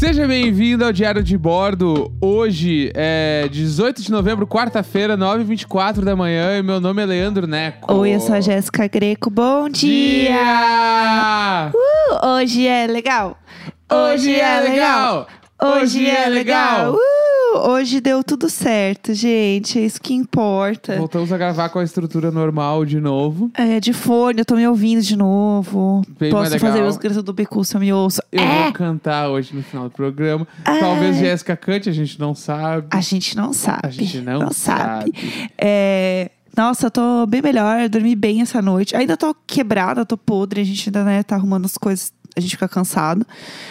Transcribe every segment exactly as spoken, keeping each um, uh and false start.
Seja bem-vindo ao Diário de Bordo. Hoje é dezoito de novembro, quarta-feira, nove e vinte e quatro da manhã. E meu nome é Leandro Neco. Oi, eu sou a Jéssica Greco. Bom dia! dia! Uh, hoje é legal. Hoje é legal. Hoje é legal. Uh, hoje deu tudo certo, gente. É isso que importa. Voltamos a gravar com a estrutura normal de novo. É, de fone, eu tô me ouvindo de novo. Bem mais Posso legal. fazer os gritos do bicu se eu me ouço. Eu é. vou cantar hoje no final do programa. Ai. Talvez Jéssica cante, a gente não sabe. A gente não sabe. A gente não, sabe. sabe. É... Nossa, eu tô bem melhor, eu dormi bem essa noite. Ainda tô quebrada, tô podre, a gente ainda né, tá arrumando as coisas, a gente fica cansado.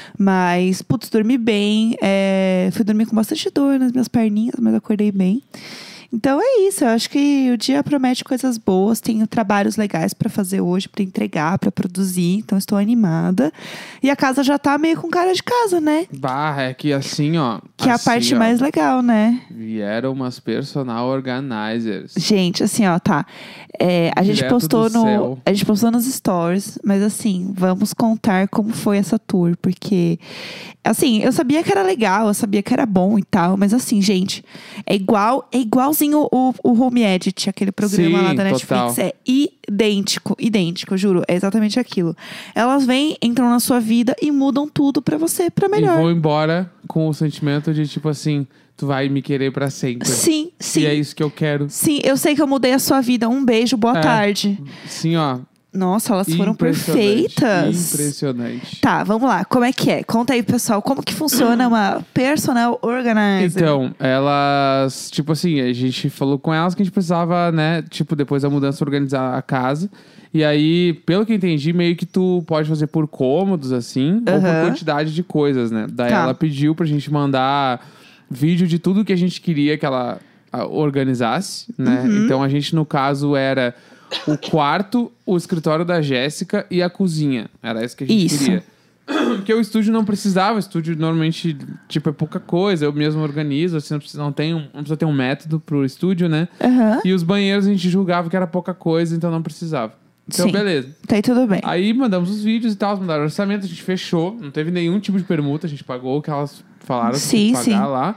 Mas, putz, dormi bem. É... Fui dormir com bastante dor nas minhas perninhas, mas acordei bem. Então é isso, eu acho que o dia promete coisas boas. Tenho trabalhos legais pra fazer hoje, pra entregar, pra produzir. Então estou animada. E a casa já tá meio com cara de casa, né? Bah, é que assim, ó. Que é a assim, parte ó, mais legal, né? Vieram umas personal organizers. Gente, assim, ó, tá. É, a gente Direto postou do no. céu. A gente postou nos stories, mas assim, vamos contar como foi essa tour, porque assim, eu sabia que era legal, eu sabia que era bom e tal, mas assim, gente, é igual, é igualzinho o, o Home Edit, aquele programa Sim, lá da Netflix. total. É idêntico, idêntico, juro. É exatamente aquilo. Elas vêm, entram na sua vida e mudam tudo pra você, pra melhor. E vou embora com o sentimento de tipo assim, tu vai me querer pra sempre. Sim, sim. E é isso que eu quero. Sim, eu sei que eu mudei a sua vida. Um beijo, boa É. tarde. Sim, ó. Nossa, elas foram Impressionante, perfeitas. Impressionante. Tá, vamos lá. Como é que é? Conta aí, pessoal. Como que funciona uma personal organizer? Então, elas, tipo assim, a gente falou com elas que a gente precisava, né, tipo, depois da mudança, organizar a casa. E aí, pelo que eu entendi, meio que tu pode fazer por cômodos, assim, ou por Aham. quantidade de coisas, né? Daí Tá. ela pediu pra gente mandar vídeo de tudo que a gente queria que ela ah, organizasse, né? Uhum. Então, a gente, no caso, era o quarto, o escritório da Jéssica e a cozinha. Era isso que a gente Isso. queria. Porque o estúdio não precisava, o estúdio normalmente, tipo, é pouca coisa, eu mesmo organizo, assim, não precisa, não tem um, não precisa ter um método pro estúdio, né? Aham. E os banheiros a gente julgava que era pouca coisa, então não precisava. Então, Sim. beleza. Tá aí tudo bem. Aí mandamos os vídeos e tal, mandaram o orçamento, a gente fechou, não teve nenhum tipo de permuta, a gente pagou o que elas falaram Sim, que tinha que pagar sim. lá.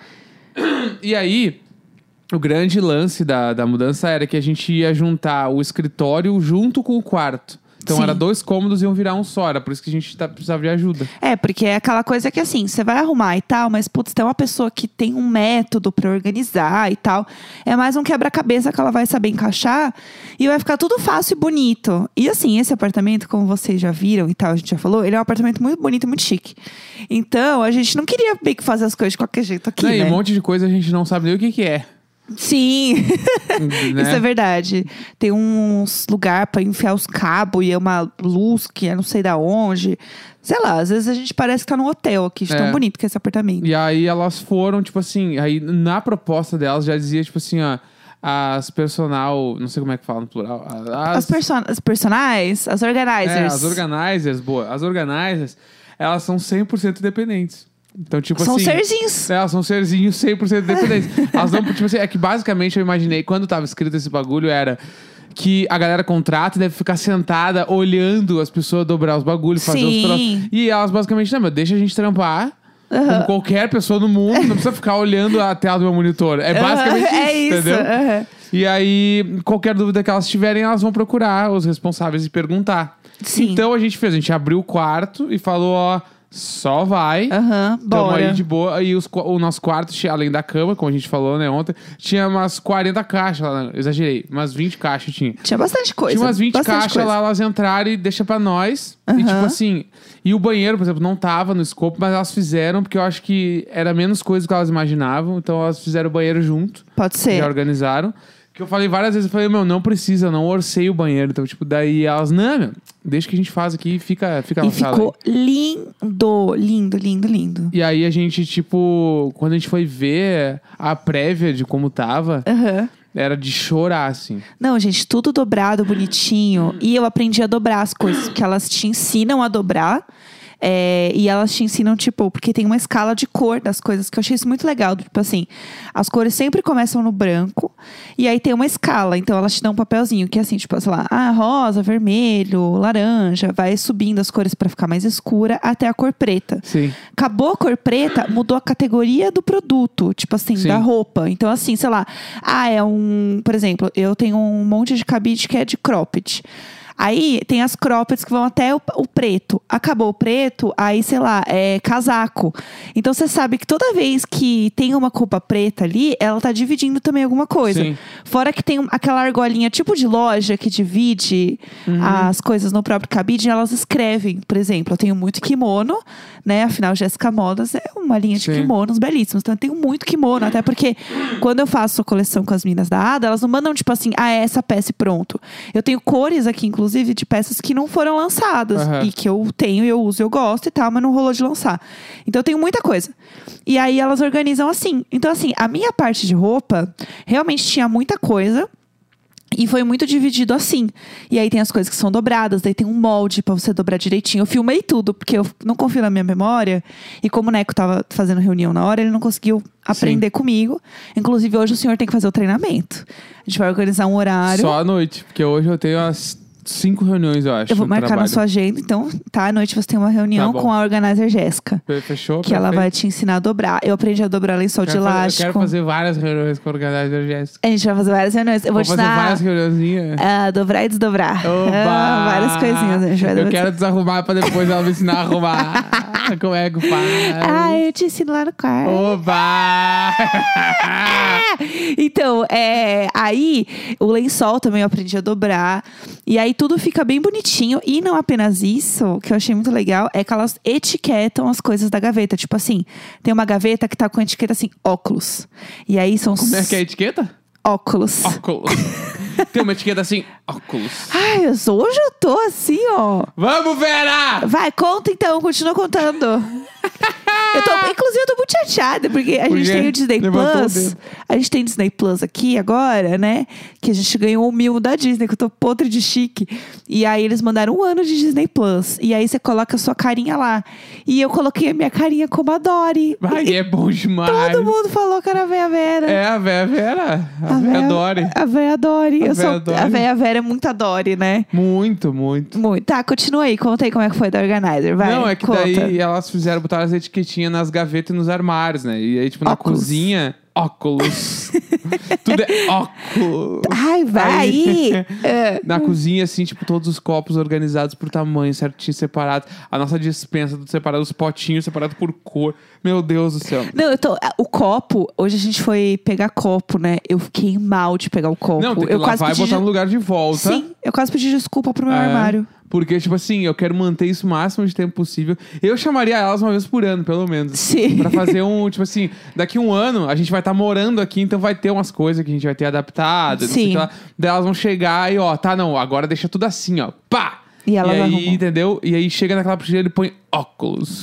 E aí, o grande lance da, da mudança era que a gente ia juntar o escritório junto com o quarto. Então, Sim. era dois cômodos e iam virar um só. Era por isso que a gente tá, precisava de ajuda. É, porque é aquela coisa que assim, você vai arrumar e tal, mas putz, tem uma pessoa que tem um método pra organizar e tal. É mais um quebra-cabeça que ela vai saber encaixar e vai ficar tudo fácil e bonito. E assim, esse apartamento, como vocês já viram e tal, a gente já falou, ele é um apartamento muito bonito e muito chique. Então, a gente não queria meio que fazer as coisas de qualquer jeito aqui, Não, né? E um monte de coisa a gente não sabe nem o que que é. Sim, né? isso é verdade. Tem uns lugar pra enfiar os cabos e é uma luz que é não sei da onde. Sei lá, às vezes a gente parece que tá num hotel aqui, de tão É. bonito que é esse apartamento. E aí elas foram, tipo assim, aí na proposta delas já dizia, tipo assim, ó, as personal, não sei como é que fala no plural. As, As, perso as personagens, as organizers. é, as organizers, boa. As organizers, elas são cem por cento independentes. Então, tipo São assim... serzinhos. É, elas são serzinhos cem por cento independentes. Elas não, tipo assim, é que basicamente eu imaginei, quando tava escrito esse bagulho, era que a galera contrata e deve ficar sentada olhando as pessoas dobrar os bagulhos, fazer Sim. os troços. E elas basicamente, não, mas deixa a gente trampar. Aham. Como qualquer pessoa no mundo, não precisa ficar olhando a tela do meu monitor. É basicamente Aham, isso, é isso. entendeu? aham. E aí, qualquer dúvida que elas tiverem, elas vão procurar os responsáveis e perguntar. Sim. Então a gente fez, a gente abriu o quarto e falou, ó, só vai. Aham, Tamo bora. aí de boa. E os, o nosso quarto, tinha- além da cama, como a gente falou, né, ontem, tinha umas quarenta caixas lá. Não, exagerei, umas vinte caixas tinha. Tinha bastante coisa. Tinha umas vinte bastante caixas coisa. lá, elas entraram e deixa pra nós. E Aham. tipo assim... E o banheiro, por exemplo, não tava no escopo, mas elas fizeram, porque eu acho que era menos coisa do que elas imaginavam. Então elas fizeram o banheiro junto. Pode ser. Já organizaram. Que eu falei várias vezes, eu falei, meu, não precisa, eu não orcei o banheiro. Então, tipo, daí elas, não, meu, deixa que a gente faz aqui e fica, fica E na sala ficou aí. lindo, lindo, lindo, lindo. E aí a gente, tipo, quando a gente foi ver a prévia de como tava, Aham. era de chorar, assim. Não, gente, tudo dobrado, bonitinho. E eu aprendi a dobrar as coisas, porque elas te ensinam a dobrar. É, e elas te ensinam, tipo, porque tem uma escala de cor das coisas, que eu achei isso muito legal. Tipo assim, as cores sempre começam no branco, e aí tem uma escala. Então elas te dão um papelzinho, que é assim, tipo, sei lá, ah, rosa, vermelho, laranja, vai subindo as cores pra ficar mais escura, até a cor preta. Sim. Acabou a cor preta, mudou a categoria do produto, tipo assim, Sim. da roupa. Então, assim, sei lá, ah, é um, por exemplo, eu tenho um monte de cabide que é de cropped. Aí tem as croppeds que vão até o, o preto. Acabou o preto, aí, sei lá, é casaco. Então você sabe que toda vez que tem uma roupa preta ali, ela tá dividindo também alguma coisa. Sim. Fora que tem aquela argolinha tipo de loja que divide Uhum. as coisas no próprio cabide, elas escrevem. Por exemplo, eu tenho muito kimono, né? Afinal, Jéssica Modas é uma linha de Sim. kimonos belíssimos. Então eu tenho muito kimono, até porque quando eu faço a coleção com as meninas da Ada, elas não mandam tipo assim, ah, é essa peça e pronto. Eu tenho cores aqui, inclusive, inclusive, de peças que não foram lançadas. Uhum. E que eu tenho, eu uso, eu gosto e tal, mas não rolou de lançar. Então, eu tenho muita coisa. E aí, elas organizam assim. Então, assim, a minha parte de roupa, realmente tinha muita coisa. E foi muito dividido assim. E aí tem as coisas que são dobradas, daí tem um molde pra você dobrar direitinho. Eu filmei tudo, porque eu não confio na minha memória. E como o Neco tava fazendo reunião na hora, ele não conseguiu aprender Sim. comigo. Inclusive, hoje o senhor tem que fazer o treinamento. A gente vai organizar um horário. Só à noite, porque hoje eu tenho as cinco reuniões, eu acho. Eu vou marcar trabalho. na sua agenda, então, tá? À noite você tem uma reunião tá com a organizer Jéssica. Fechou? Que perfeito. Ela vai te ensinar a dobrar. Eu aprendi a dobrar lençol de elástico. Fazer, eu quero fazer várias reuniões com a organizer Jéssica. A gente vai fazer várias reuniões. Eu vou, vou te fazer dar... várias reuniõezinhas. Uh, dobrar e desdobrar. Uh, várias coisinhas. A gente vai eu quero desarrumar pra depois ela me ensinar a arrumar. Como é que faz? Ah, eu te ensino lá no quarto. Oba! Então, é, aí o lençol também eu aprendi a dobrar. E aí tudo fica bem bonitinho. E não apenas isso, que eu achei muito legal, é que elas etiquetam as coisas da gaveta. Tipo assim, tem uma gaveta que tá com a etiqueta assim, óculos. E aí são... Como é que é a etiqueta? Óculos. Óculos. Tem uma etiqueta assim, óculos. Ai, hoje eu tô assim, ó. Vamos, Vera! Vai, conta então, continua contando. Eu tô, inclusive, eu tô muito chateada, porque a Por gente quê? tem o Disney Levantou Plus. A gente tem Disney Plus aqui agora, né? Que a gente ganhou um mimo da Disney, que eu tô podre de chique. E aí eles mandaram um ano de Disney Plus. E aí você coloca a sua carinha lá. E eu coloquei a minha carinha como a Dory. Ai, é bom demais. Todo mundo falou que era a Véia Vera. É, a Véia Vera. A, a Véia Dory. A Véia Dory. A eu Véia sou, Dory. A Véia Vera é muito a Dory, né? Muito, muito. Muito. Tá, continua aí. Conta aí como é que foi da Organizer. Vai, Não, é que conta. daí elas fizeram, botaram as etiquetinhas nas gavetas e nos armários, né? E aí, tipo, na Óculos. cozinha, óculos. Tudo é óculos. Ai, vai aí. É. Na cozinha, assim, tipo, todos os copos organizados por tamanho, certinho, separado. A nossa dispensa, tudo separado, os potinhos separados por cor. Meu Deus do céu. Não, eu tô... O copo... Hoje a gente foi pegar copo, né? Eu fiquei mal de pegar o copo. Não, tem que eu lavar quase e pedi botar no lugar de volta. Sim, eu quase pedi desculpa pro meu É, armário. Porque, tipo assim, eu quero manter isso o máximo de tempo possível. Eu chamaria elas uma vez por ano, pelo menos. Sim. Pra fazer um, tipo assim, daqui um ano a gente vai estar tá morando aqui, então vai ter umas coisas que a gente vai ter adaptado. Não sei o Sim. que lá. Daí elas vão chegar e, ó, tá, não, agora deixa tudo assim, ó. Pá! E elas aí, arrumam. entendeu? E aí chega naquela prateleira e põe óculos.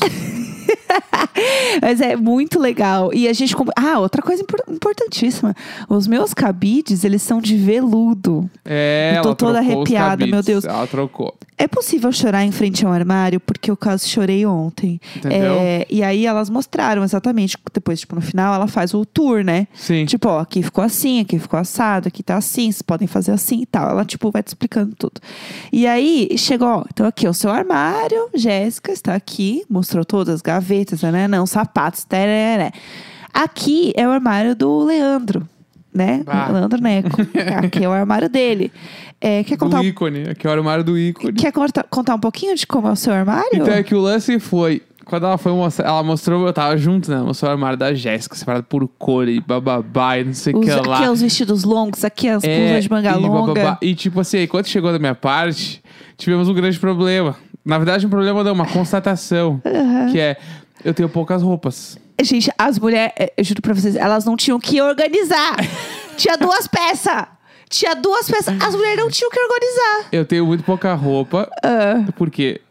Mas é muito legal. E a gente... comp- Ah, outra coisa impor- importantíssima. Os meus cabides, eles são de veludo. É, Eu tô ela toda trocou os arrepiada, cabides. meu Deus. Ela trocou. É possível chorar em frente ao armário, porque eu quase chorei ontem. Entendeu? É, e aí elas mostraram exatamente. Depois, tipo, no final, ela faz o tour, né? Sim. Tipo, ó, aqui ficou assim, aqui ficou assado, aqui tá assim, vocês podem fazer assim e tal. Ela, tipo, vai te explicando tudo. E aí, chegou, ó, então aqui é o seu armário, Jéssica está aqui, mostrou todas as gavetas, né? Não, sapatos, tereré. Aqui é o armário do Leandro, né? Ah. Leandro Neco. Aqui é o armário dele. É, quer contar, Do um- ícone. Aqui é o armário do ícone. quer contar, contar um pouquinho de como é o seu armário? Então é que o lance foi... Quando ela foi mostrar... Ela mostrou... Eu tava junto, né? Mostrou o armário da Jéssica, separado por cor e bababá e não sei o Os, que aqui lá. é os vestidos longos, aqui é as É, blusas de manga e longa. bababá. E tipo assim, aí, quando chegou da minha parte, tivemos um grande problema. Na verdade, um problema não, uma constatação. Que é... Eu tenho poucas roupas. Gente, as mulheres, eh, eu juro pra vocês, elas não tinham que organizar. Tinha duas peças. Tinha duas peças. As mulheres não tinham que organizar. Eu tenho muito pouca roupa. Ah. Porque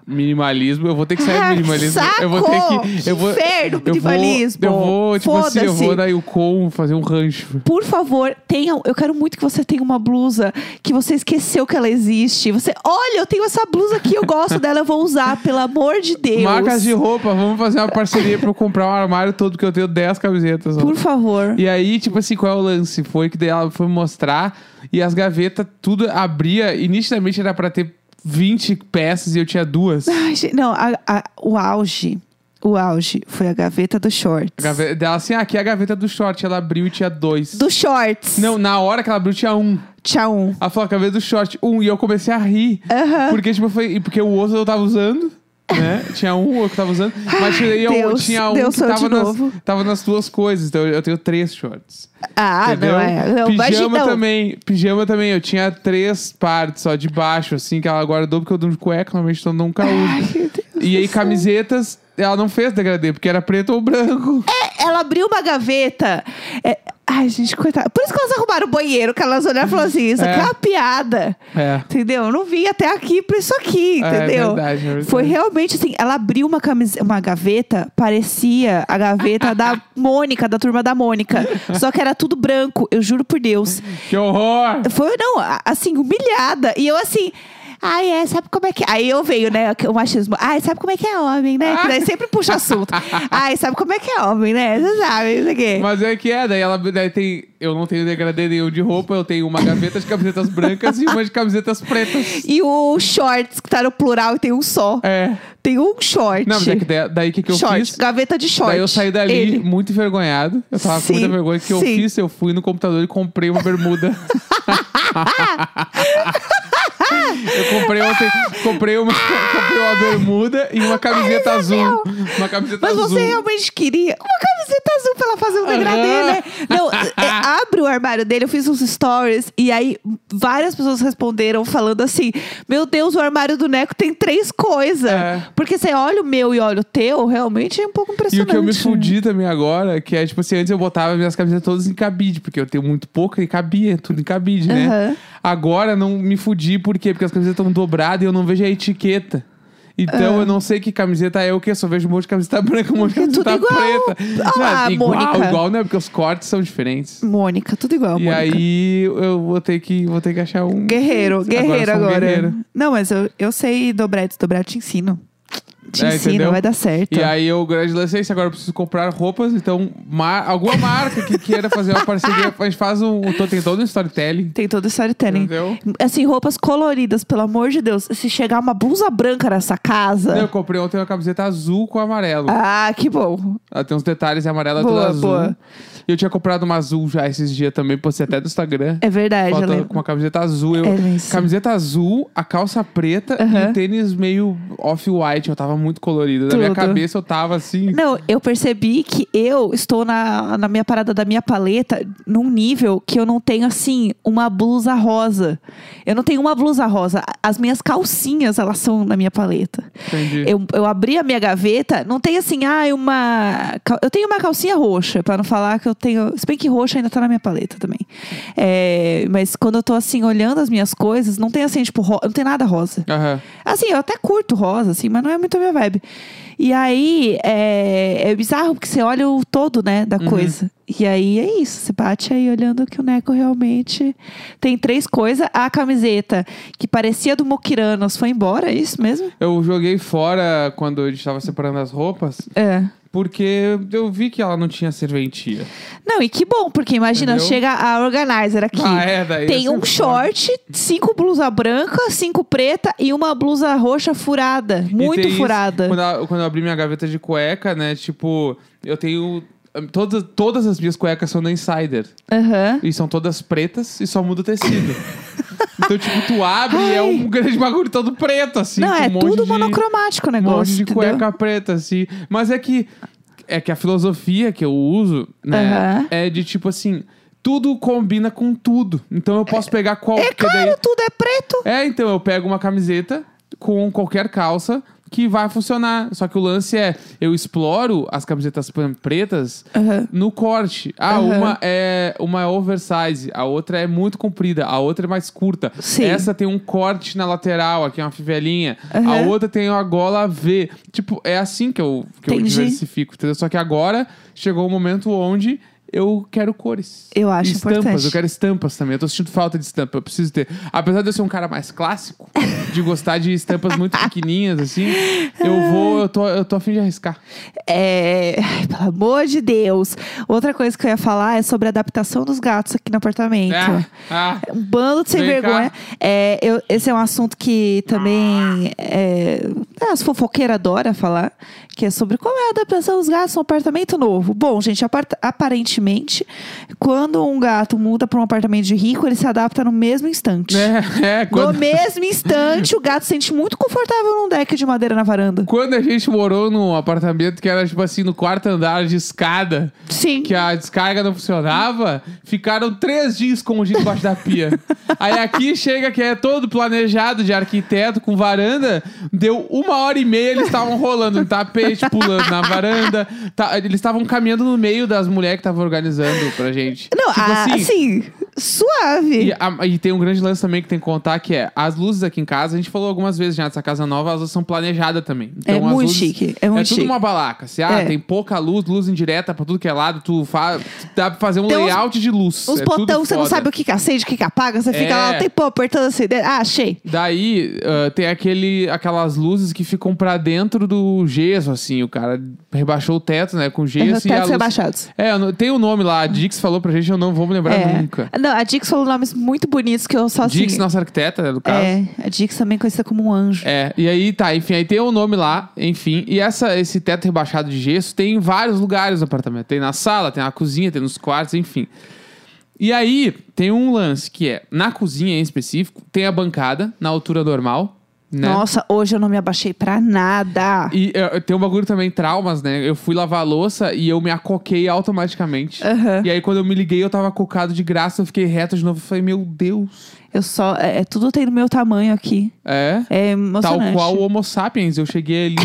Minimalismo. Eu vou ter que sair do Ai, minimalismo. saco! Eu vou ter que... Eu vou, Inferno, eu vou, minimalismo. eu vou, tipo assim, eu Foda-se. vou na Yukon fazer um rancho. Por favor, tenha, eu quero muito que você tenha uma blusa que você esqueceu que ela existe. Você, olha, eu tenho essa blusa aqui, eu gosto dela, eu vou usar, pelo amor de Deus. Marcas de roupa, vamos fazer uma parceria pra eu comprar um armário todo, porque eu tenho dez camisetas. Ó. Por favor. E aí, tipo assim, qual é o lance? Foi que daí ela foi mostrar e as gavetas, tudo abria. E nitidamente era pra ter vinte peças e eu tinha duas. Ai, gente, não, a- a- o auge, o auge foi a gaveta do shorts. A gaveta, dela assim, ah, aqui é a gaveta do short. Ela abriu e tinha dois. Do shorts. Não, na hora que ela abriu tinha um. Tchau. Um. Ela falou, a gaveta do short, um. E eu comecei a rir. Aham. Porque, tipo, foi, porque o outro eu tava usando. Né? Tinha um eu que tava usando, mas tinha, eu, Deus, tinha um Deus que sou eu tava de nas, novo. tava nas duas coisas. Então eu tenho três shorts. Ah, Entendeu? não é. Não, Pijama imagina, não. também. Pijama também. Eu tinha três partes só de baixo, assim, que ela guardou porque eu dou de cueca, normalmente eu nunca uso. Ai, meu Deus E aí, do céu. camisetas, ela não fez degradê, porque era preto ou branco. É, ela abriu uma gaveta. É, ai, gente, coitada. Por isso que elas arrumaram o banheiro, que elas olharam e falaram assim: isso É. aqui é uma piada. É. Entendeu? Eu não vim até aqui pra isso aqui, É, entendeu? é verdade, é verdade. Foi realmente assim, ela abriu uma, camise... uma gaveta, parecia a gaveta da Mônica, da turma da Mônica. Só que era tudo branco, eu juro por Deus. Que horror! Foi, não, a- assim, humilhada. E eu assim... Ai, é, sabe como é que... Aí eu veio, né, o machismo. Ai, sabe como é que é homem, né? Que daí sempre puxa assunto. Ai, sabe como é que é homem, né? Você sabe, isso aqui. Mas é que é, daí ela daí tem. Eu não tenho degradê nenhum de roupa, eu tenho uma gaveta de camisetas brancas e uma de camisetas pretas. E o shorts, que tá no plural e tem um só. É. Tem um short. Não, mas é que daí, daí que, que eu short, fiz? gaveta de short. Daí eu saí dali Ele. muito envergonhado. Eu tava Sim, com muita vergonha. O que eu sim. fiz? Eu fui no computador e comprei uma bermuda. Eu comprei ontem, comprei uma, comprei uma bermuda e uma camiseta azul. Uma camiseta Mas azul. você realmente queria uma camiseta azul pra ela fazer um degradê, Aham. né? Não, é, abre o armário dele, eu fiz uns stories e aí várias pessoas responderam falando assim: meu Deus, o armário do Neco tem três coisas. É. Porque você olha o meu e olha o teu, realmente é um pouco E o impressionante. que eu me fudi também agora, que é tipo assim, antes eu botava minhas camisetas todas em cabide, porque eu tenho muito pouco e cabia, tudo em cabide, né? Aham. Agora não me fudi, por quê? Porque as camisetas estão dobradas e eu não vejo a etiqueta. Então Ah. eu não sei que camiseta é o quê? Só vejo um monte de camiseta branca, um monte de Porque é camiseta tudo igual. preta. Ah lá, não, igual, Mônica. igual, né? Porque os cortes são diferentes. Mônica, tudo igual, E Mônica. aí eu vou ter que, vou ter que achar um. Guerreiro, guerreiro eu sou um agora. guerreiro. Não, mas eu, eu sei dobrar e desdobrar, eu te ensino. Te É, ensino, entendeu? vai dar certo. E aí eu grande lance, agora eu preciso comprar roupas, então mar- alguma marca que queira fazer uma parceria, a gente faz um, tô tem todo um storytelling, Tem todo o storytelling. entendeu? Assim, roupas coloridas, pelo amor de Deus. Se chegar uma blusa branca nessa casa. Eu comprei ontem uma camiseta azul com amarelo. Ah, que bom. Ela tem uns detalhes em amarelo, é tudo Boa, azul. boa. E eu tinha comprado uma azul já esses dias também, postei até do Instagram. É verdade, eu Foto lembro. com uma camiseta azul. Eu, É isso. camiseta azul, a calça preta e Aham. o tênis meio off-white. Eu tava muito colorido. Na minha Tudo. cabeça eu tava assim. Não, eu percebi que eu estou na, na minha parada da minha paleta num nível que eu não tenho, assim, uma blusa rosa. Eu não tenho uma blusa rosa. As minhas calcinhas, elas são na minha paleta. Entendi. Eu, eu abri a minha gaveta, não tem assim, ah, uma... cal- Eu tenho uma calcinha roxa, pra não falar que eu tenho... Se bem que roxa ainda tá na minha paleta também. É, mas quando eu tô assim, olhando as minhas coisas, não tem assim, tipo, ro... não tem nada rosa. Aham. Assim, eu até curto rosa, assim, mas não é muito a minha vibe. E aí, é, é bizarro, porque você olha o todo, né, da coisa. E aí, é isso. Você bate aí olhando que o Neco realmente tem três coisas. A camiseta, que parecia do Mokiranos, foi embora, é isso mesmo? Eu joguei fora quando a gente tava separando as roupas, É. porque eu vi que ela não tinha serventia. Não, e que bom, porque imagina, Entendeu? chega a organizer aqui. Ah, é, daí Tem ia um ser short, cinco blusa branca, cinco preta e uma blusa roxa furada. E Muito tem isso, furada. Quando, eu- quando eu abri minha gaveta de cueca, né? Tipo, eu tenho. Todas, todas as minhas cuecas são da Insider. Aham. E são todas pretas e só muda o tecido. Então, tipo, tu abre e é um grande bagulho todo preto, assim. Não, com é um monte tudo de, monocromático o Um negócio. monte de entendeu? cueca preta, assim. Mas é que. É que a filosofia que eu uso, né? Aham. É de tipo assim. Tudo combina com tudo. Então eu posso pegar qual. É porque claro, daí- tudo é preto. É, então eu pego uma camiseta com qualquer calça, que vai funcionar. Só que o lance é, eu exploro as camisetas pretas Uhum. no corte. Ah, Uhum. uma é uma é oversize, a outra é muito comprida, a outra é mais curta. Sim. Essa tem um corte na lateral, aqui é uma fivelinha. Uhum. A outra tem uma gola V. Tipo, é assim que eu, que eu Entendi. diversifico, entendeu? Só que agora chegou o momento onde eu quero cores. Eu acho E estampas, importante. eu quero estampas também. Eu tô sentindo falta de estampa, eu preciso ter. Apesar de eu ser um cara mais clássico, de gostar de estampas muito pequenininhas, assim, eu vou, eu tô, eu tô a fim de arriscar. É... Ai, pelo amor de Deus. Outra coisa que eu ia falar é sobre a adaptação dos gatos aqui no apartamento. Ah, ah, Um bando de sem Vem vergonha. cá. É, eu- esse é um assunto que também é, é, as fofoqueiras adoram falar, que é sobre qual é a adaptação dos gatos no apartamento novo. Bom, gente, apart- aparentemente, quando um gato muda para um apartamento de rico, ele se adapta no mesmo instante. é, é, quando, No mesmo instante, o gato se sente muito confortável num deck de madeira na varanda. quando a gente morou num apartamento que era, tipo assim, no quarto andar de escada, Sim. que a descarga não funcionava, ficaram três dias escondidos embaixo da pia. Aí aqui chega que é todo planejado de arquiteto, com varanda, deu uma hora e meia, eles estavam rolando no tapete, pulando na varanda. Tá, eles estavam caminhando no meio das mulheres que estavam organizando pra gente. Não, tipo ah, assim, suave. E, a- e tem um grande lance também que tem que contar, que é as luzes aqui em casa, a gente falou algumas vezes já nessa casa nova, as luzes são planejadas também. Então, É as muito luzes- chique, é muito tudo chique. uma balaca. Se ah, É. tem pouca luz, luz indireta pra tudo que é lado, tu faz, dá pra fazer um Tem uns- layout de luz. Os é tudo botões, você não foda. sabe o que que acende, o que que apaga, você fica É. lá um tempão apertando assim. Ah, achei. Daí ah, tem aquele, aquelas luzes que ficam pra dentro do gesso, assim. O cara rebaixou o teto, né, com gesso. Os e a tetos luz... rebaixados. É, eu não- tem o um nome lá, a Dix falou pra gente, eu não vou me lembrar É. nunca. Não, a Dix falou nomes muito bonitos que eu só assim. Dix, nossa arquiteta, né, no caso. É, a Dix também é conhecida como um anjo. É, e aí tá, enfim, aí tem o nome lá, enfim. E essa, esse teto rebaixado de gesso tem em vários lugares do apartamento. Tem na sala, tem na cozinha, tem nos quartos, enfim. E aí tem um lance que é, na cozinha em específico, tem a bancada na altura normal, né? Nossa, hoje eu não me abaixei pra nada. E eh, tem um bagulho também, traumas, né? Eu fui lavar a louça e eu me acoquei automaticamente. Aham. E aí quando eu me liguei, eu tava cocado de graça, eu fiquei reto de novo. Eu falei, meu Deus. Eu só. É, é, tudo tem no meu tamanho aqui. É? É Tal emocionante. qual o Homo sapiens. Eu cheguei ali,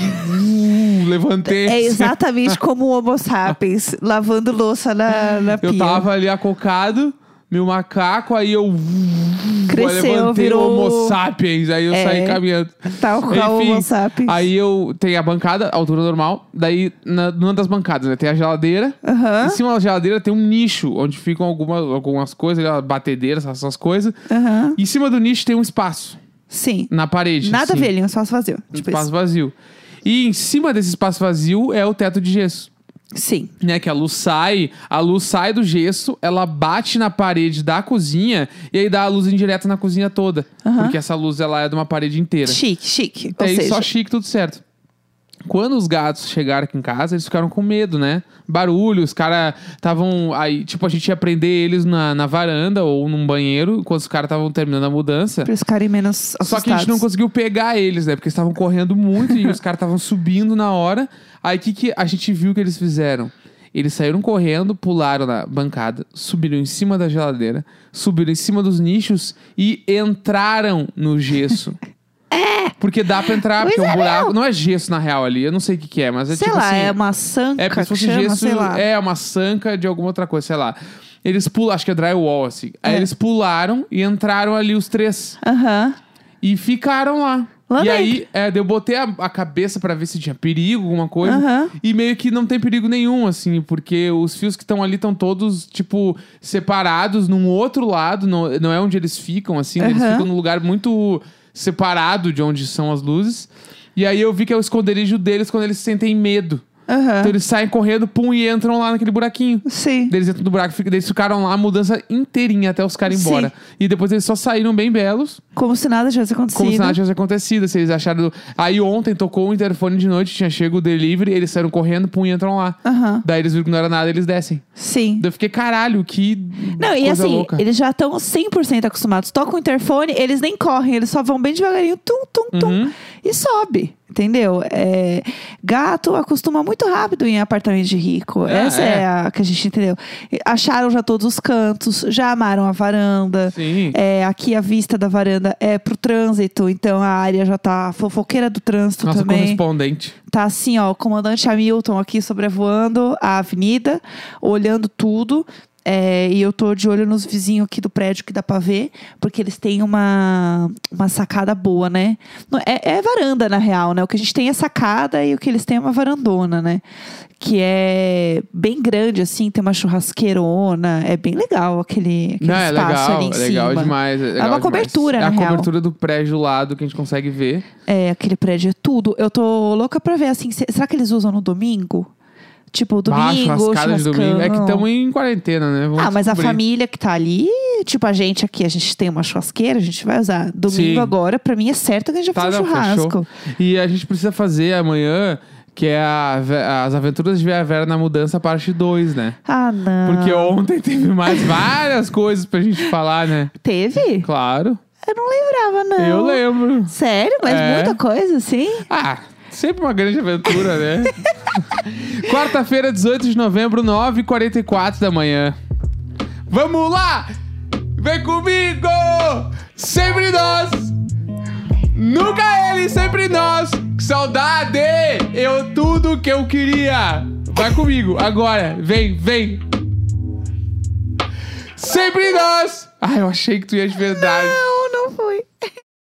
uh, levantei. É exatamente como o Homo sapiens, lavando louça na, na pia. Eu tava ali acocado, meu macaco, aí eu Cresceu, eu levantei virou- o Homo sapiens, aí eu É. saí caminhando. Tal qual o Enfim, Homo sapiens. Aí eu tenho a bancada, altura normal, daí na, numa das bancadas, né, tem a geladeira. Aham. Em cima da geladeira tem um nicho, onde ficam algumas, algumas coisas, ali, ó, batedeiras, essas coisas. Aham. Em cima do nicho tem um espaço, Sim. na parede. Nada a assim, ver, ali, um espaço vazio. Um Tipo espaço isso. vazio. E em cima desse espaço vazio é o teto de gesso. Sim. Né, que a luz sai, a luz sai do gesso, ela bate na parede da cozinha e aí dá a luz indireta na cozinha toda. Aham. Porque essa luz, ela é de uma parede inteira. Chique, chique. É Ou isso, seja, só chique, tudo certo. Quando os gatos chegaram aqui em casa, eles ficaram com medo, né? Barulho, os caras estavam... Aí, tipo, a gente ia prender eles na, na varanda ou num banheiro, enquanto os caras estavam terminando a mudança. pra eles ficarem menos assustados. Só que a gente não conseguiu pegar eles, né? Porque eles estavam correndo muito e os caras estavam subindo na hora. Aí, o que, que a gente viu que eles fizeram? Eles saíram correndo, pularam na bancada, subiram em cima da geladeira, subiram em cima dos nichos e entraram no gesso. Porque dá pra entrar, porque é um Pois é, buraco. meu. Não é gesso, na real, ali. Eu não sei o que, que é, mas é Sei tipo lá, assim... é uma sanca É, porque se que fosse chama, gesso, sei lá. é uma sanca de alguma outra coisa, sei lá. Eles pulam, acho que é drywall, assim. Aí É. eles pularam e entraram ali os três. Aham. E ficaram lá. Lá e dentro. aí, é, daí eu botei a, a cabeça pra ver se tinha perigo, alguma coisa. Aham. E meio que não tem perigo nenhum, assim, porque os fios que estão ali estão todos, tipo, separados num outro lado, não, não é onde eles ficam, assim, né? Eles Aham. ficam num lugar muito separado de onde são as luzes. E aí eu vi que é o esconderijo deles quando eles sentem medo. Aham. Então eles saem correndo, pum, e entram lá naquele buraquinho. Sim. Eles entram no buraco, fica- eles ficaram lá a mudança inteirinha até os caras ir Sim. embora. E depois eles só saíram bem belos, Como se nada tivesse acontecido. como se nada tivesse acontecido. Se eles acharam. Aí ontem tocou o interfone de noite, tinha chego o delivery, eles saíram correndo, pum, e entram lá. Aham. Daí eles viram que não era nada, eles descem. Sim. Daí eu fiquei, caralho, que Não, coisa e assim, louca. eles já estão cem por cento acostumados. Toca o interfone, eles nem correm, eles só vão bem devagarinho, tum, tum, tum, Uhum. e sobe. Entendeu? É, gato acostuma muito rápido em apartamento de rico. É, Essa é. é a que a gente entendeu. Acharam já todos os cantos, já amaram a varanda. Sim. É, aqui a vista da varanda é pro trânsito, então a área já tá fofoqueira do trânsito Nossa também. correspondente. Tá assim, ó, o comandante Hamilton aqui sobrevoando a avenida, olhando tudo. É, e eu tô de olho nos vizinhos aqui do prédio que dá pra ver, porque eles têm uma, uma sacada boa, né? Não, É, é varanda, na real, né? O que a gente tem é sacada e o que eles têm é uma varandona, né? Que é bem grande, assim, tem uma churrasqueirona. É bem legal aquele, aquele Não, é espaço legal, ali em é cima. legal demais. É, legal uma demais. cobertura, É na a real. cobertura do prédio do lado que a gente consegue ver. É, aquele prédio é tudo. Eu tô louca pra ver, assim, se- será que eles usam no domingo? Tipo, Bah, domingo, churrascada de domingo. É que churrascão. estamos em quarentena, né? Vamos Ah, mas a descobrir. família que tá ali, tipo, a gente aqui, a gente tem uma churrasqueira, a gente vai usar. Domingo Sim. agora, pra mim é certo que a gente vai Tá, fazer um não, churrasco. fechou. E a gente precisa fazer amanhã, que é a, Ve- as aventuras de Vera Vera na mudança, parte dois, né? Ah, não. Porque ontem teve mais várias coisas pra gente falar, né? Teve? Claro. Eu não lembrava, não. Eu lembro. Sério? Mas É. muita coisa, assim? Ah, sempre uma grande aventura, né? Quarta-feira, dezoito de novembro, nove e quarenta e quatro da manhã. Vamos lá! Vem comigo! Sempre nós! Nunca ele, sempre nós! Que saudade! Eu tudo que eu queria! Vai comigo, agora! Vem, vem! Sempre nós! Ah, eu achei que tu ia de verdade. Não, não foi.